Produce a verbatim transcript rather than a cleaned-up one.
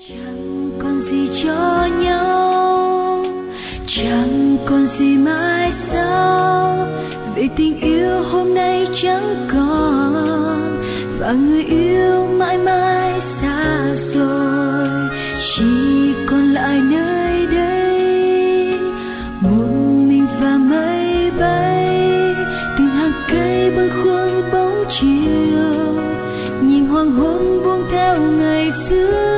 Chẳng còn gì cho nhau, chẳng còn gì mai sau, vì tình yêu hôm nay chẳng còn, và người yêu mãi mãi xa rồi. Chỉ còn lại nơi đây một mình và mây bay, từng hàng cây bâng khuâng bóng chiều, nhìn hoàng hôn buông theo ngày xưa.